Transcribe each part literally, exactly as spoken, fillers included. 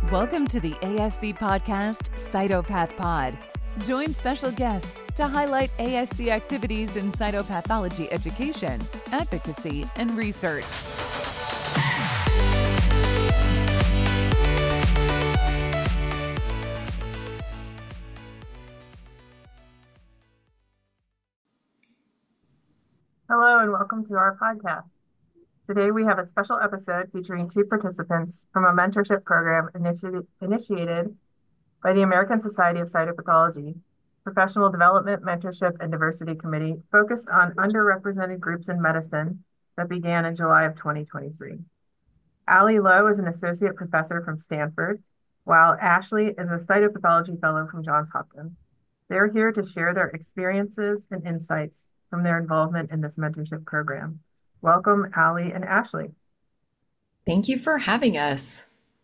Welcome to the A S C podcast, Cytopath Pod. Join special guests to highlight A S C activities in cytopathology education, advocacy, and research. Hello and welcome to our podcast. Today we have a special episode featuring two participants from a mentorship program initi- initiated by the American Society of Cytopathology, Professional Development, Mentorship, and Diversity Committee focused on underrepresented groups in medicine that began in July of twenty twenty-three. Ali Lowe is an associate professor from Stanford, while Ashley is a cytopathology fellow from Johns Hopkins. They're here to share their experiences and insights from their involvement in this mentorship program. Welcome, Ali and Ashley. Thank you for having us.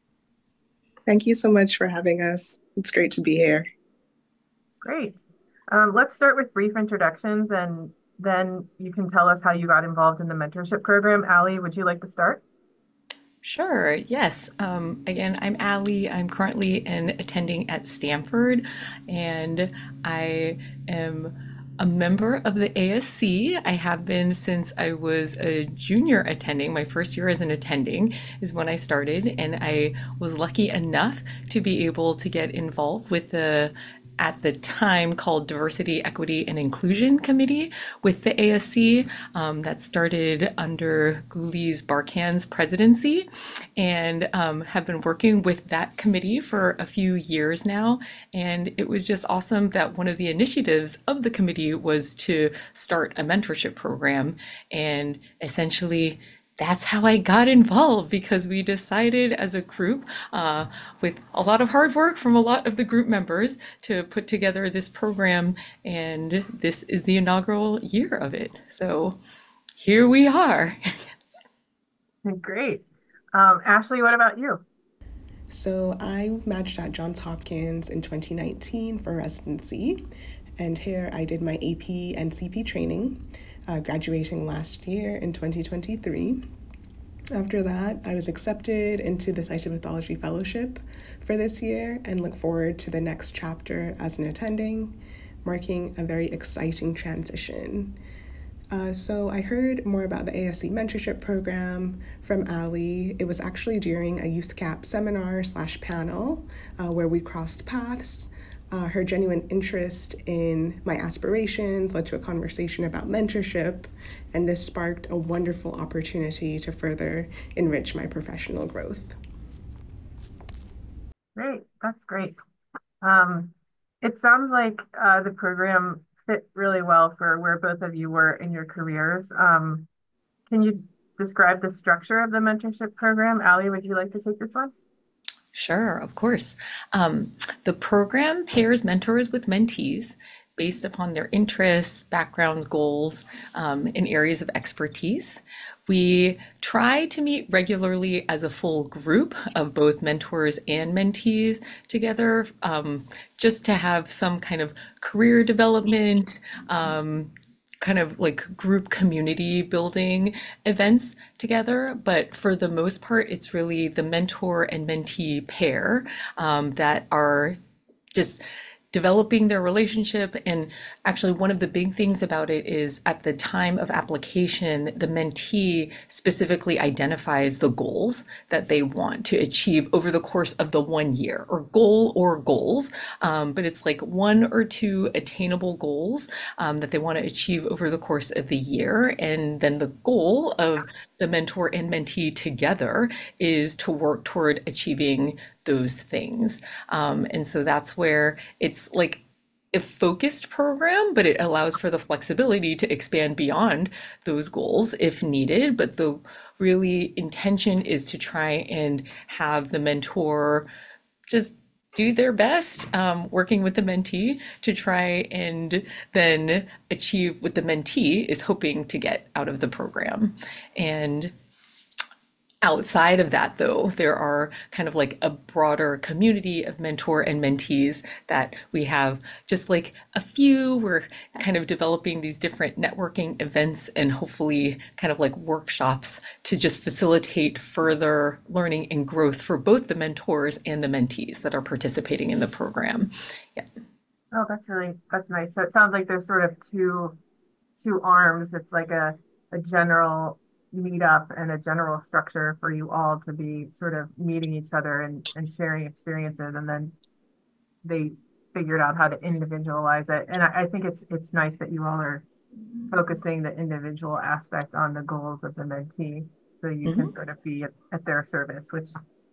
Thank you so much for having us. It's great to be here. Great. Um, let's start with brief introductions, and then you can tell us how you got involved in the mentorship program. Ali, would you like to start? Sure, yes. Um, again, I'm Ali. I'm currently an attending at Stanford, and I am a member of the A S C. I have been since I was a junior attending. My first year as an attending is when I started, and I was lucky enough to be able to get involved with the at the time called Diversity, Equity, and Inclusion Committee with the A S C um, that started under Guliz Barkhan's presidency, and um, have been working with that committee for a few years now. And it was just awesome that one of the initiatives of the committee was to start a mentorship program, and essentially that's how I got involved, because we decided as a group, uh, with a lot of hard work from a lot of the group members, to put together this program, and this is the inaugural year of it. So here we are. Great. Um, Ashley, what about you? So I matched at Johns Hopkins in twenty nineteen for residency, and here I did my A P and C P training, uh, graduating last year in twenty twenty-three. After that, I was accepted into the Cytopathology Fellowship for this year and look forward to the next chapter as an attending, marking a very exciting transition. Uh, so I heard more about the A S C mentorship program from Ali. It was actually during a USCAP seminar slash panel uh, where we crossed paths. Uh, her genuine interest in my aspirations led to a conversation about mentorship, and this sparked a wonderful opportunity to further enrich my professional growth. Great, that's great. Um, it sounds like uh, the program fit really well for where both of you were in your careers. Um, can you describe the structure of the mentorship program? Ali, would you like to take this one? Sure, of course. Um, the program pairs mentors with mentees based upon their interests, backgrounds, goals, um, and areas of expertise. We try to meet regularly as a full group of both mentors and mentees together, um, just to have some kind of career development, um, kind of like group community building events together. But for the most part, it's really the mentor and mentee pair um, that are just developing their relationship. And actually, one of the big things about it is at the time of application, the mentee specifically identifies the goals that they want to achieve over the course of the one year, or goal or goals. Um, but it's like one or two attainable goals um, that they want to achieve over the course of the year. And then the goal of the mentor and mentee together is to work toward achieving those things. Um, and so that's where it's like a focused program, but it allows for the flexibility to expand beyond those goals if needed. But the really intention is to try and have the mentor just do their best, um, working with the mentee to try and then achieve what the mentee is hoping to get out of the program. And Outside of that, though, there are kind of like a broader community of mentor and mentees that we have just like a few. We're kind of developing these different networking events and hopefully kind of like workshops to just facilitate further learning and growth for both the mentors and the mentees that are participating in the program. Yeah. Oh, that's really, that's nice. So it sounds like there's sort of two two arms. It's like a, a general meetup and a general structure for you all to be sort of meeting each other and, and sharing experiences. And then they figured out how to individualize it. And I, I think it's it's nice that you all are focusing the individual aspect on the goals of the mentee so you can Mhm. sort of be at, at their service, which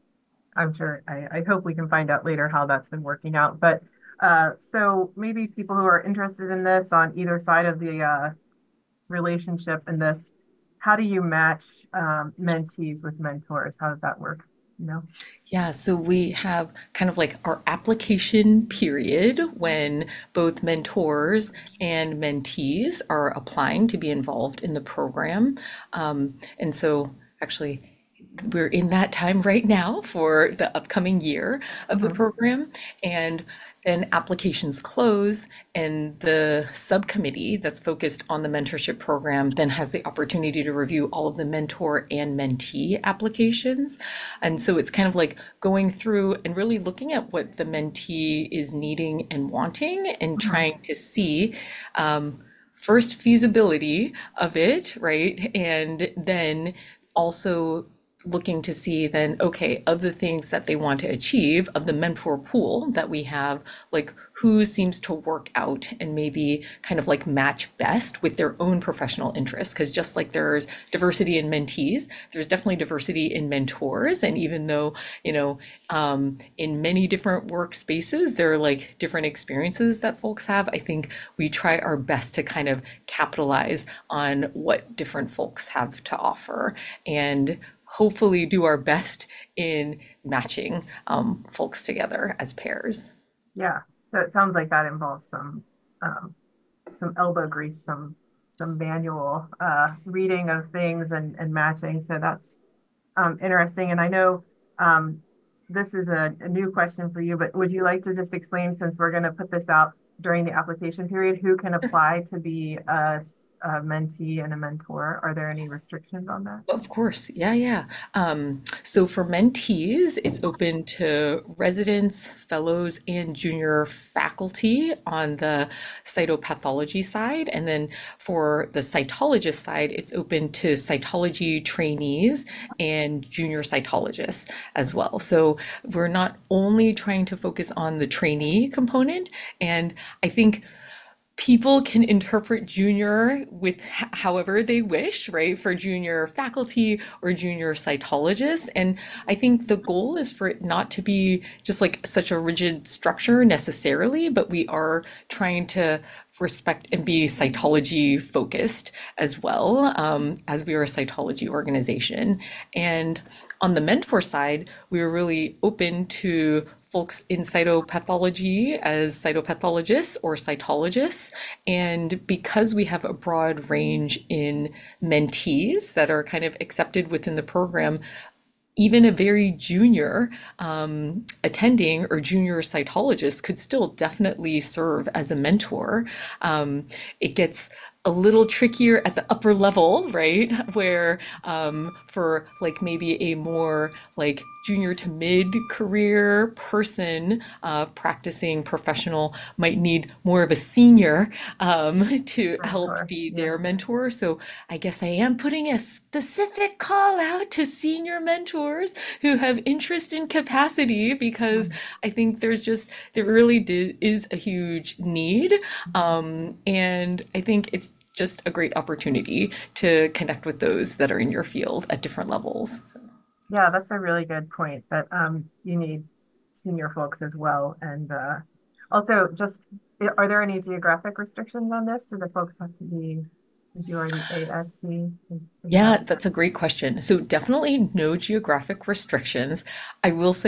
I'm sure I, I hope we can find out later how that's been working out. But uh, so maybe people who are interested in this on either side of the uh, relationship in this, how do you match um, mentees with mentors? How does that work? You know? Yeah, so we have kind of like our application period when both mentors and mentees are applying to be involved in the program. Um, and so actually, we're in that time right now for the upcoming year of the Mhm. program. And then applications close, and the subcommittee that's focused on the mentorship program then has the opportunity to review all of the mentor and mentee applications. And so it's kind of like going through and really looking at what the mentee is needing and wanting and Mhm. trying to see um, first feasibility of it, right? And then also looking to see then, okay, of the things that they want to achieve, of the mentor pool that we have, like who seems to work out and maybe kind of like match best with their own professional interests. Because just like there's diversity in mentees, there's definitely diversity in mentors. And even though, you know, um, in many different workspaces, there are like different experiences that folks have, I think we try our best to kind of capitalize on what different folks have to offer and hopefully do our best in matching um, folks together as pairs. Yeah. So it sounds like that involves some um, some elbow grease, some some manual uh, reading of things and, and matching. So that's um, interesting. And I know um, this is a, a new question for you, but would you like to just explain, since we're going to put this out during the application period, who can apply to be a, a mentee and a mentor? Are there any restrictions on that? Of course, yeah, yeah. Um, so for mentees, it's open to residents, fellows, and junior faculty on the cytopathology side. And then for the cytologist side, it's open to cytology trainees and junior cytologists as well. So we're not only trying to focus on the trainee component, and I think people can interpret junior with h- however they wish, right? For junior faculty or junior cytologists. And I think the goal is for it not to be just like such a rigid structure necessarily, but we are trying to respect and be cytology focused as well, um, as we are a cytology organization. And on the mentor side, we were really open to folks in cytopathology as cytopathologists or cytologists. And because we have a broad range in mentees that are kind of accepted within the program, even a very junior um, attending or junior cytologist could still definitely serve as a mentor. Um, it gets a little trickier at the upper level, right? Where um, for like maybe a more like junior to mid career person, uh, practicing professional might need more of a senior um, to help Mentor. be Yeah. their mentor. So I guess I am putting a specific call out to senior mentors who have interest and capacity because Mhm. I think there's just, there really do, is a huge need. Um, and I think it's just a great opportunity to connect with those that are in your field at different levels. Yeah, that's a really good point that um, you need senior folks as well. And uh, also, just are there any geographic restrictions on this? Do the folks have to be majority A S D? Is Yeah, that that's a great question. So definitely no geographic restrictions. I will say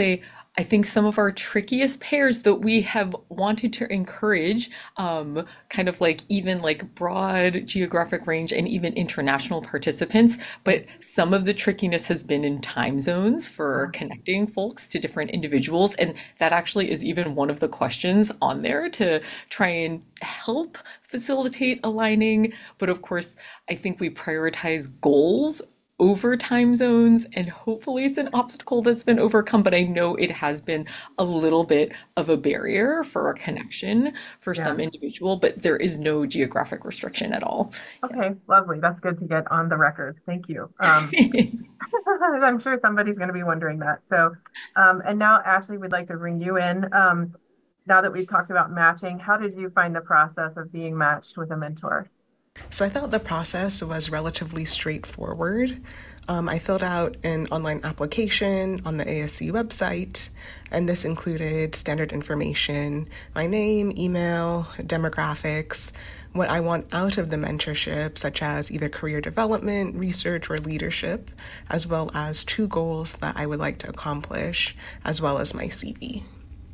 I think some of our trickiest pairs that we have wanted to encourage, um, kind of like even like broad geographic range and even international participants, but some of the trickiness has been in time zones for connecting folks to different individuals. And that actually is even one of the questions on there to try and help facilitate aligning. But of course, I think we prioritize goals over time zones, and hopefully it's an obstacle that's been overcome, but I know it has been a little bit of a barrier for a connection for Yeah. some individual, but there is no geographic restriction at all. Okay, lovely. That's good to get on the record. Thank you. Um, Yeah. I'm sure somebody's going to be wondering that. So, um, and now, Ashley, we'd like to bring you in. Um, now that we've talked about matching, how did you find the process of being matched with a mentor? So I felt the process was relatively straightforward. Um, I filled out an online application on the A S C website, and this included standard information, my name, email, demographics, what I want out of the mentorship, such as either career development, research, or leadership, as well as two goals that I would like to accomplish, as well as my C V.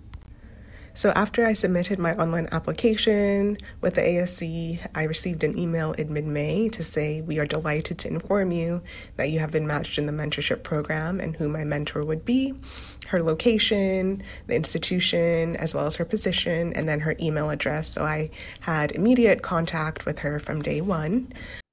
So after I submitted my online application with the A S C, I received an email in mid-May to say, "We are delighted to inform you that you have been matched in the mentorship program and who my mentor would be, her location, the institution, as well as her position, and then her email address." So I had immediate contact with her from day one.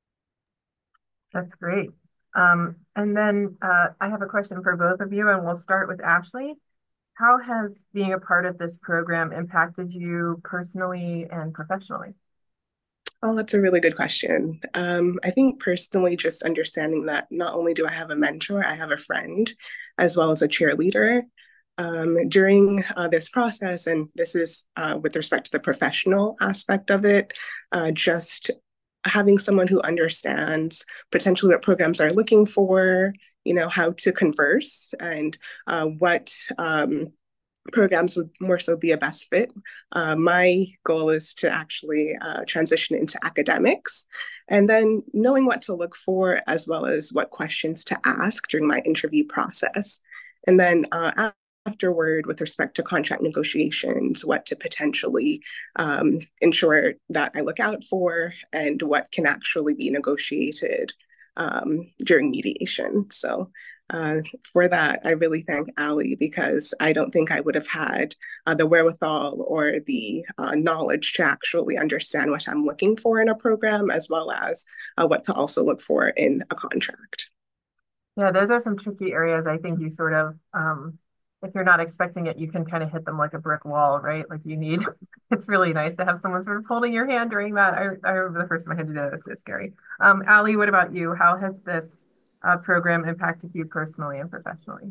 That's great. Um, and then uh, I have a question for both of you, and we'll start with Ashley. How has being a part of this program impacted you personally and professionally? Oh, that's a really good question. Um, I think personally, just understanding that not only do I have a mentor, I have a friend as well as a cheerleader. Um, during uh, this process, and this is uh, with respect to the professional aspect of it, uh, just having someone who understands potentially what programs are looking for, you know, how to converse and uh, what um, programs would more so be a best fit. Uh, my goal is to actually uh, transition into academics, and then knowing what to look for as well as what questions to ask during my interview process. And then uh, afterward, with respect to contract negotiations, what to potentially um, ensure that I look out for and what can actually be negotiated um, during mediation. So uh, for that, I really thank Ali, because I don't think I would have had uh, the wherewithal or the uh, knowledge to actually understand what I'm looking for in a program, as well as uh, what to also look for in a contract. Yeah, those are some tricky areas. I think you sort of, um, if you're not expecting it, you can kind of hit them like a brick wall, right? Like you need, it's really nice to have someone sort of holding your hand during that. I, I remember the first time I had to do that, it was so scary. Um, Ali, what about you? How has this uh, program impacted you personally and professionally?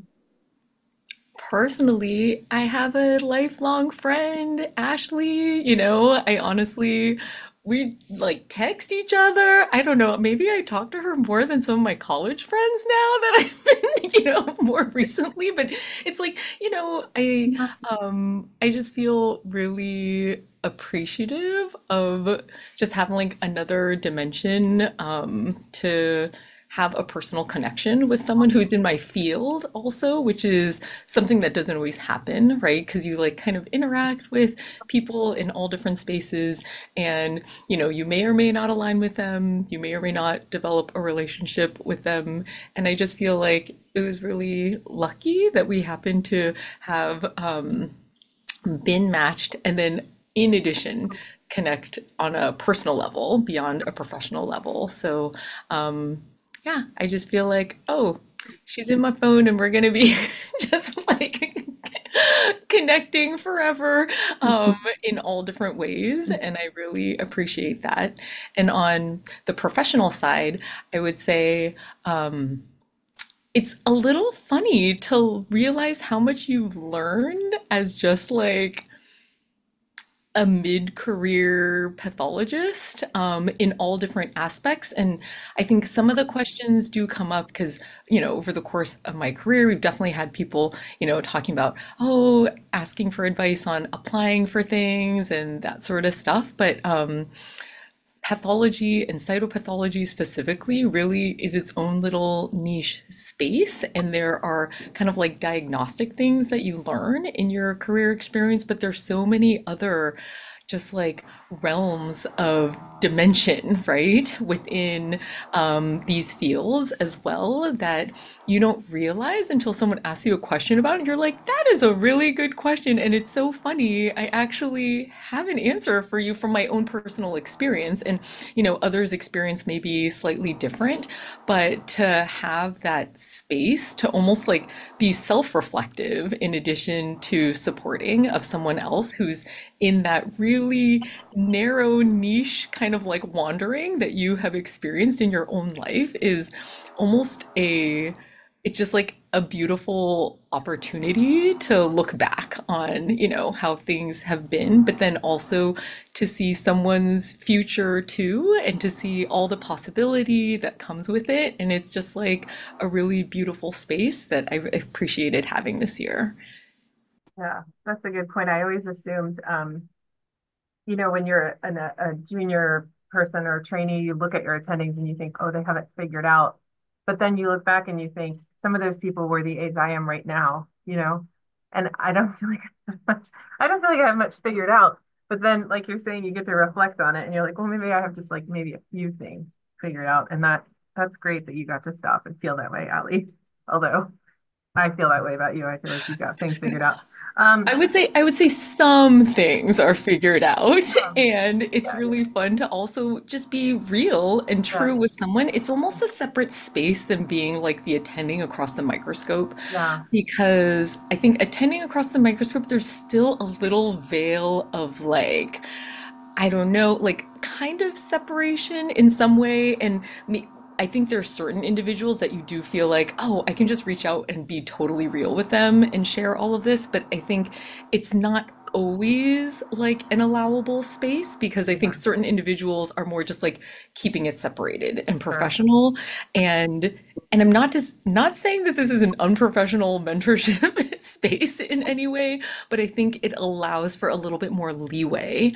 Personally, I have a lifelong friend, Ashley. You know, I honestly, we like text each other. I don't know, maybe I talk to her more than some of my college friends now that I've been, you know, more recently. But it's like, you know, I um I just feel really appreciative of just having like another dimension um to have a personal connection with someone who's in my field also, which is something that doesn't always happen, right? Because you like kind of interact with people in all different spaces, and you know, you may or may not align with them, you may or may not develop a relationship with them. And I just feel like it was really lucky that we happened to have um, been matched, and then in addition connect on a personal level beyond a professional level. So um yeah, I just feel like, oh, she's in my phone and we're gonna be just like connecting forever um, in all different ways. And I really appreciate that. And on the professional side, I would say um, it's a little funny to realize how much you've learned as just like a mid-career pathologist um, in all different aspects. And I think some of the questions do come up because, you know, over the course of my career, we've definitely had people, you know, talking about, oh, asking for advice on applying for things and that sort of stuff. But um, pathology and cytopathology specifically really is its own little niche space. And there are kind of like diagnostic things that you learn in your career experience, but there's so many other just like realms of dimension, right, within um, these fields as well that you don't realize until someone asks you a question about it. And you're like, that is a really good question. And it's so funny. I actually have an answer for you from my own personal experience. And, you know, others' experience may be slightly different, but to have that space to almost like be self-reflective in addition to supporting of someone else who's in that really narrow niche kind of like wandering that you have experienced in your own life is almost a it's just like a beautiful opportunity to look back on, you know, how things have been, but then also to see someone's future too, and to see all the possibility that comes with it. And it's just like a really beautiful space that I appreciated having this year. Yeah, that's a good point. I always assumed, um, you know, when you're an, a, a junior person or trainee, you look at your attendings and you think, oh, they have it figured out. But then you look back and you think, some of those people were the age I am right now, you know, and I don't feel like I have much, I don't feel like I have much figured out. But then, like you're saying, you get to reflect on it and you're like, well, maybe I have just like maybe a few things figured out. And that that's great that you got to stop and feel that way, Ali. Although I feel that way about you. I feel like you got things figured out. Um, I would say I would say some things are figured out, um, and it's yeah, really fun to also just be real and yeah, true with someone. It's almost a separate space than being like the attending across the microscope, yeah, because I think attending across the microscope, there's still a little veil of like, I don't know, like kind of separation in some way. And me, I think there's certain individuals that you do feel like, oh, I can just reach out and be totally real with them and share all of this. But I think it's not always like an allowable space because I think yeah, certain individuals are more just like keeping it separated and sure. professional. And and I'm not just not saying that this is an unprofessional mentorship space in any way, but I think it allows for a little bit more leeway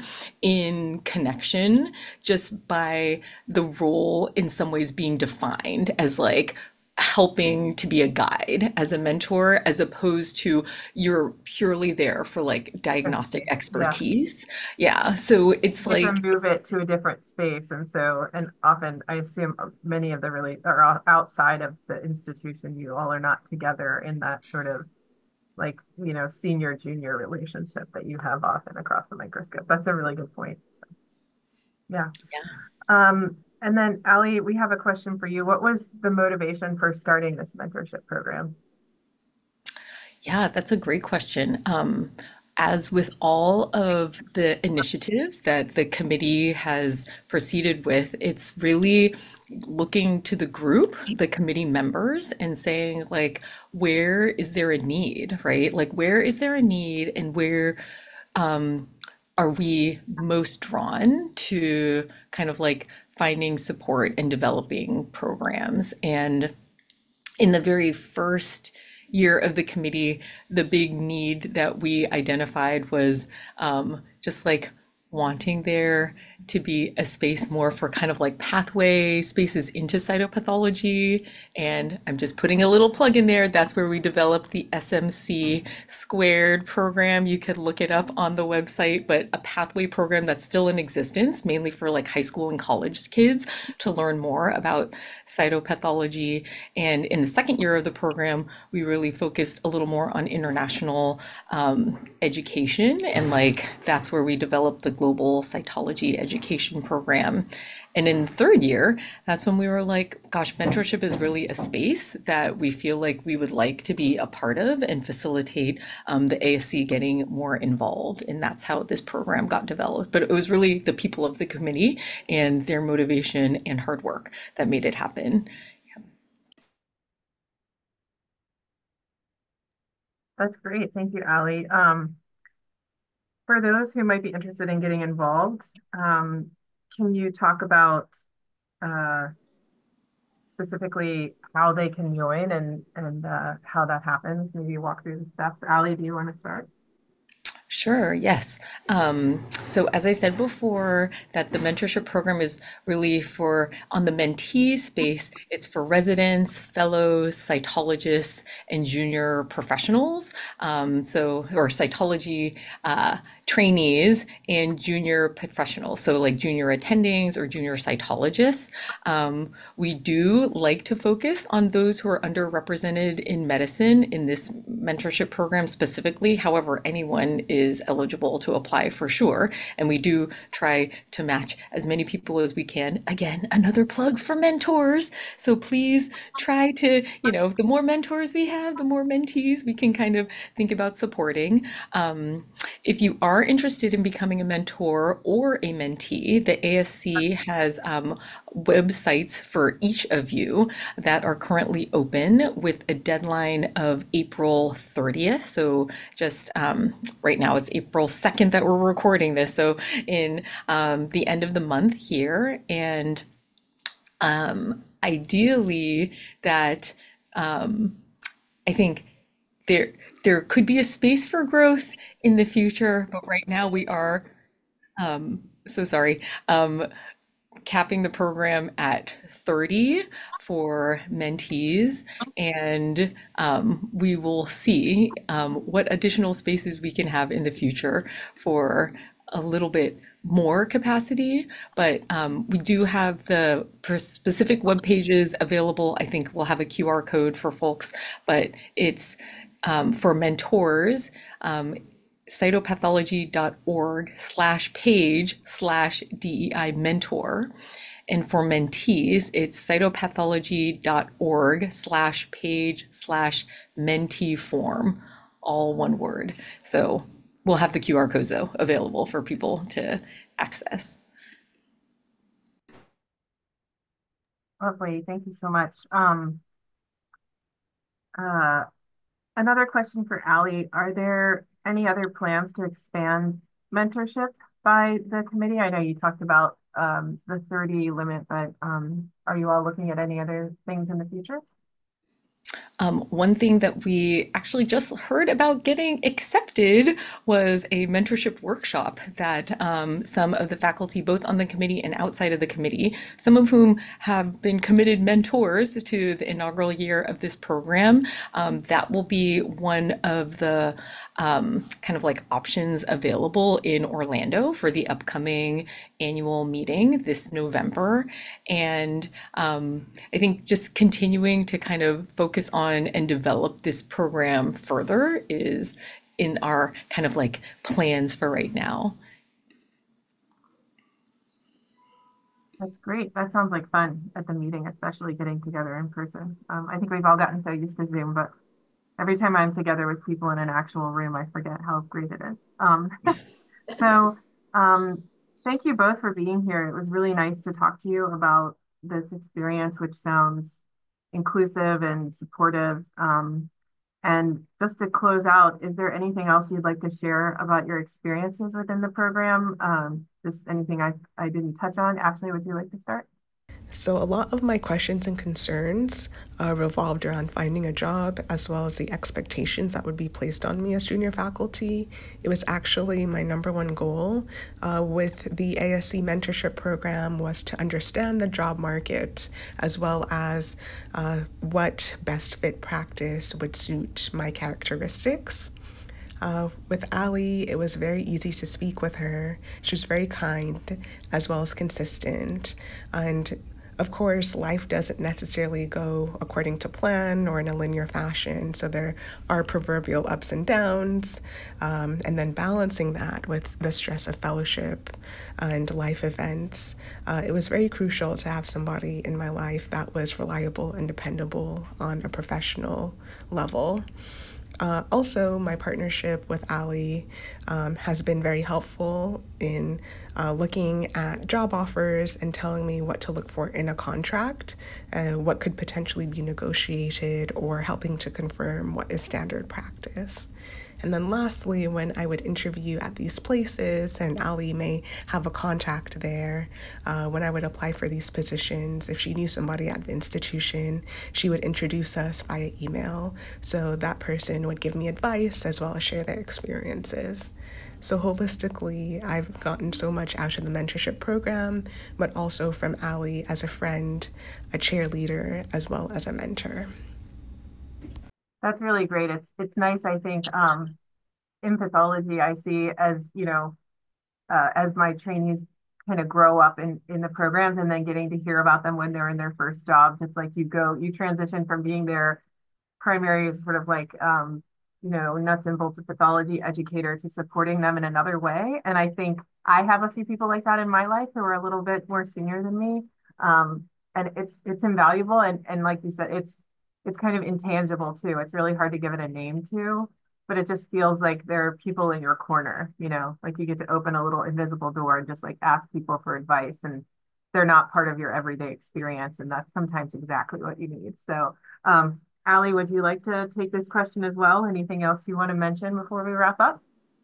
in connection just by the role in some ways being defined as like helping to be a guide as a mentor as opposed to you're purely there for like I diagnostic see. Yeah. expertise. Yeah, so it's You get to like move it to a different space. And so, and often I assume many of the really are o- outside of the institution, you all are not together in that sort of like, you know, senior junior relationship that you have often across the microscope. That's a really good point. So, yeah. Um, and then Ali, we have a question for you. What was the motivation for starting this mentorship program? yeah, that's a great question. Um, as with all of the initiatives that the committee has proceeded with, it's really looking to the group, the committee members, and saying, like, where is there a need, right? Like, where is there a need and where um, are we most drawn to kind of like finding support and developing programs? And in the very first year of the committee, the big need that we identified was um, just like wanting there to be a space more for kind of like pathway spaces into cytopathology. And I'm just putting a little plug in there. That's where we developed the S M C squared program. You could look it up on the website, but a pathway program that's still in existence, mainly for like high school and college kids to learn more about cytopathology. And in the second year of the program, we really focused a little more on international um, education. And like that's where we developed the global cytology education program. And in the third year, that's when we were like, gosh, mentorship is really a space that we feel like we would like to be a part of and facilitate um, the A S C getting more involved. And that's how this program got developed. But it was really the people of the committee and their motivation and hard work that made it happen. That's great. Thank you, Ali. Um, for those who might be interested in getting involved, um, can you talk about uh, specifically how they can join and and uh, how that happens? Maybe walk through the steps. Ali, do you want to start? Sure, yes. Um, so as I said before, that the mentorship program is really for on the mentee space, it's for residents, fellows, cytologists, and junior professionals. Um, so or cytology uh, trainees and junior professionals. So like junior attendings or junior cytologists. Um, we do like to focus on those who are underrepresented in medicine in this mentorship program specifically. However, anyone is eligible to apply for sure. And we do try to match as many people as we can. Again, another plug for mentors. So please try to, you know, the more mentors we have, the more mentees we can kind of think about supporting. Um, if you are interested in becoming a mentor or a mentee, the A S C has um, websites for each of you that are currently open with a deadline of April thirtieth. So just um, right now it's April second that we're recording this. So in um, the end of the month here. And um, ideally that um, I think there there could be a space for growth in the future, but right now we are um, so sorry. Um, capping the program at thirty for mentees, and um, we will see um, what additional spaces we can have in the future for a little bit more capacity. But um, we do have the specific web pages available. I think we'll have a Q R code for folks, but it's um, for mentors. Um, cytopathology.org slash page slash DEI mentor. And for mentees, it's cytopathology.org slash page slash mentee form, all one word. So we'll have the Q R codes though available for people to access. Lovely. Thank you so much. Um, uh, another question for Allie. Are there any other plans to expand mentorship by the committee? I know you talked about um, the thirty limit, but um, are you all looking at any other things in the future? Um, one thing that we actually just heard about getting accepted was a mentorship workshop that um, some of the faculty, both on the committee and outside of the committee, some of whom have been committed mentors to the inaugural year of this program, um, that will be one of the um, kind of like options available in Orlando for the upcoming annual meeting this November. And um, I think just continuing to kind of focus on and develop this program further is in our kind of like plans for right now. That's great. That sounds like fun at the meeting, especially getting together in person. Um, I think we've all gotten so used to Zoom, but every time I'm together with people in an actual room, I forget how great it is. Um, so um, thank you both for being here. It was really nice to talk to you about this experience, which sounds inclusive and supportive. Um, and just to close out, is there anything else you'd like to share about your experiences within the program? Um, just anything I, I didn't touch on? Ashley, would you like to start? So, a lot of my questions and concerns uh, revolved around finding a job as well as the expectations that would be placed on me as junior faculty. It was actually my number one goal uh, with the A S C mentorship program was to understand the job market as well as uh, what best fit practice would suit my characteristics. Uh, with Allie, it was very easy to speak with her. She was very kind as well as consistent. And of course, life doesn't necessarily go according to plan or in a linear fashion. So there are proverbial ups and downs. Um, and then balancing that with the stress of fellowship and life events. Uh, it was very crucial to have somebody in my life that was reliable and dependable on a professional level. Uh, also, my partnership with Allie um, has been very helpful in uh, looking at job offers and telling me what to look for in a contract, uh, what could potentially be negotiated, or helping to confirm what is standard practice. And then lastly, when I would interview at these places, and Ali may have a contact there, uh, when I would apply for these positions, if she knew somebody at the institution, she would introduce us via email. So that person would give me advice as well as share their experiences. So holistically, I've gotten so much out of the mentorship program, but also from Ali as a friend, a cheerleader, as well as a mentor. That's really great. It's it's nice, I think, um, in pathology, I see as, you know, uh, as my trainees kind of grow up in, in the programs and then getting to hear about them when they're in their first jobs. It's like you go, you transition from being their primary sort of like, um, you know, nuts and bolts of pathology educator to supporting them in another way. And I think I have a few people like that in my life who are a little bit more senior than me. Um, and it's it's invaluable. And and like you said, it's it's kind of intangible too. It's really hard to give it a name to, but it just feels like there are people in your corner, you know, like you get to open a little invisible door and just like ask people for advice, and they're not part of your everyday experience. And that's sometimes exactly what you need. So, um, Ali, would you like to take this question as well? Anything else you want to mention before we wrap up?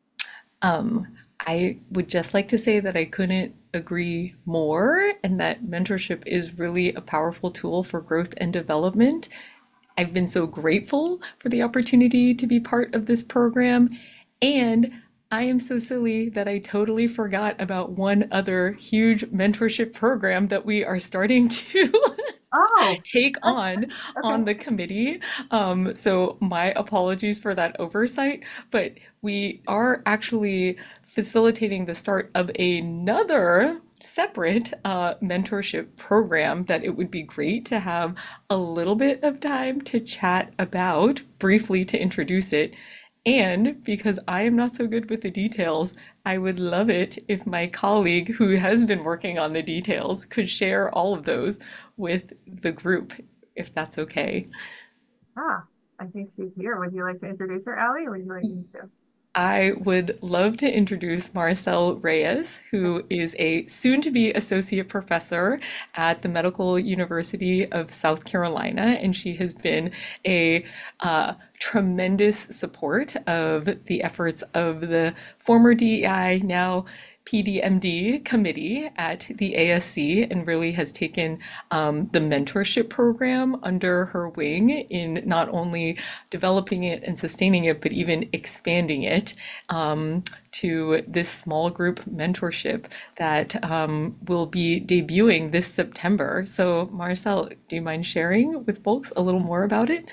Um, I would just like to say that I couldn't agree more, and that mentorship is really a powerful tool for growth and development. I've been so grateful for the opportunity to be part of this program, and I am so silly that I totally forgot about one other huge mentorship program that we are starting to Oh, take on on okay. the committee. Um, so my apologies for that oversight, but we are actually facilitating the start of another separate uh, mentorship program that it would be great to have a little bit of time to chat about briefly to introduce it. And because I am not so good with the details, I would love it if my colleague who has been working on the details could share all of those with the group, if that's okay. Ah, I think she's here. Would you like to introduce her, Ali, or would you like me to? I would love to introduce Marcel Reyes, who is a soon-to-be associate professor at the Medical University of South Carolina, and she has been a uh, tremendous support of the efforts of the former D E I, now P D M D committee at the A S C, and really has taken um, the mentorship program under her wing in not only developing it and sustaining it, but even expanding it um, to this small group mentorship that um, will be debuting this September. So, Marcel, do you mind sharing with folks a little more about it?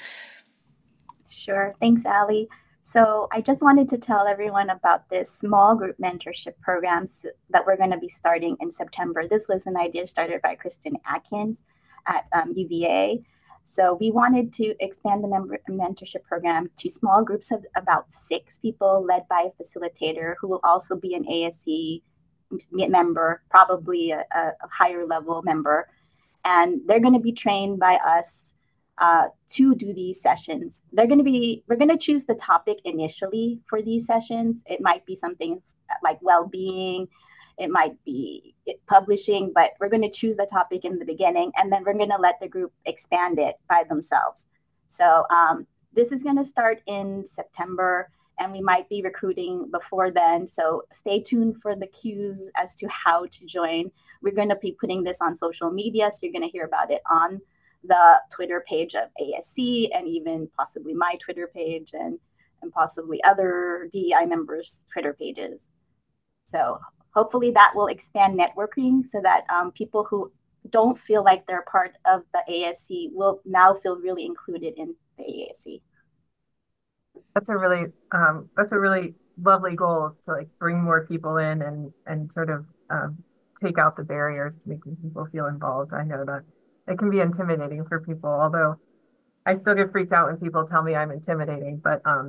Sure. Thanks, Ali. So I just wanted to tell everyone about this small group mentorship programs that we're going to be starting in September. This was an idea started by Kristen Atkins at um, U V A. So we wanted to expand the member mentorship program to small groups of about six people led by a facilitator who will also be an A S C member, probably a, a higher level member. And they're going to be trained by us uh, to do these sessions. They're going to be, we're going to choose the topic initially for these sessions. It might be something like well-being, it might be publishing, but we're going to choose the topic in the beginning, and then we're going to let the group expand it by themselves. So um, this is going to start in September, and we might be recruiting before then. So stay tuned for the cues as to how to join. We're going to be putting this on social media, so you're going to hear about it on the Twitter page of A S C, and even possibly my Twitter page, and, and possibly other D E I members' Twitter pages. So hopefully that will expand networking so that um, people who don't feel like they're part of the A S C will now feel really included in the A S C. That's a really um, that's a really lovely goal to like bring more people in and and sort of um, take out the barriers to making people feel involved. I know that it can be intimidating for people, although I still get freaked out when people tell me I'm intimidating, but um,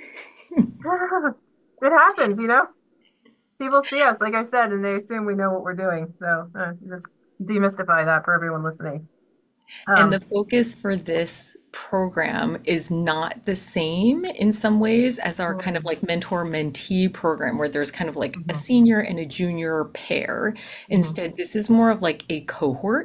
it happens, you know? People see us, like I said, and they assume we know what we're doing. So uh, just demystify that for everyone listening. And the Um, focus for this program is not the same in some ways as our kind of mhm, like mentor mentee program, where there's kind of like a mhm, senior and a junior pair. mhm, Instead, this is more of like a cohort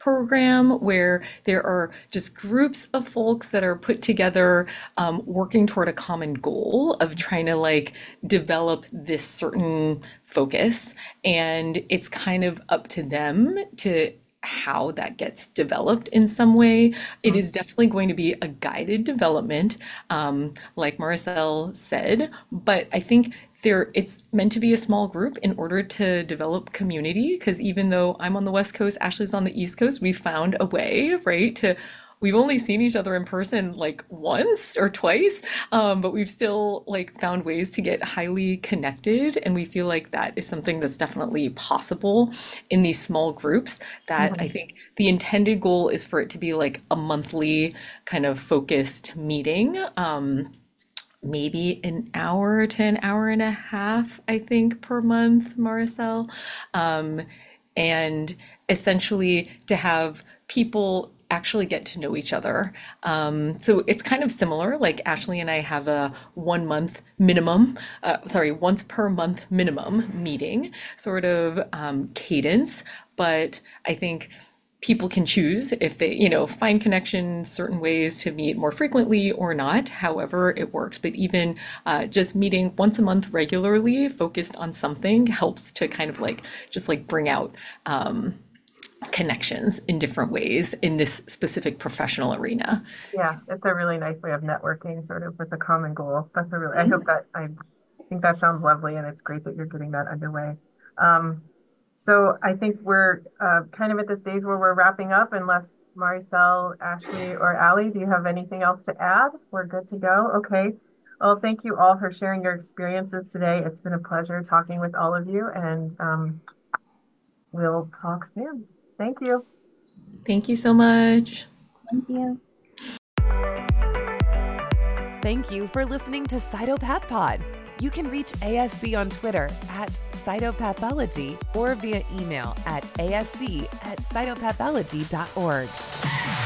program where there are just groups of folks that are put together um, working toward a common goal of trying to like develop this certain focus, and it's kind of up to them to how that gets developed in some way. It is definitely going to be a guided development, um, like Maricel said, but I think there it's meant to be a small group in order to develop community, because even though I'm on the West Coast, Ashley's on the East Coast, we found a way, right, to we've only seen each other in person like once or twice, um, but we've still like found ways to get highly connected, and we feel like that is something that's definitely possible in these small groups. That I think the intended goal is for it to be like a monthly kind of focused meeting. Um, maybe an hour to an hour and a half, I think, per month, Maricel. Um, and essentially to have people actually get to know each other. Um, so it's kind of similar, like Ashley and I have a one month minimum, uh, sorry, once per month minimum meeting sort of um, cadence. But I think people can choose if they, you know, find connection certain ways to meet more frequently or not, however it works. But even uh, just meeting once a month regularly focused on something helps to kind of like, just like bring out um, connections in different ways in this specific professional arena. Yeah, it's a really nice way of networking sort of with a common goal. That's a really, I hope that, I think that sounds lovely, and it's great that you're getting that underway. Um, So I think we're uh, kind of at the stage where we're wrapping up, unless Maricel, Ashley, or Allie, do you have anything else to add? We're good to go. Okay. Well, thank you all for sharing your experiences today. It's been a pleasure talking with all of you, and um, we'll talk soon. Thank you. Thank you so much. Thank you. Thank you for listening to Cytopath Pod. You can reach A S C on Twitter at cytopathology or via email at asc at cytopathology dot org.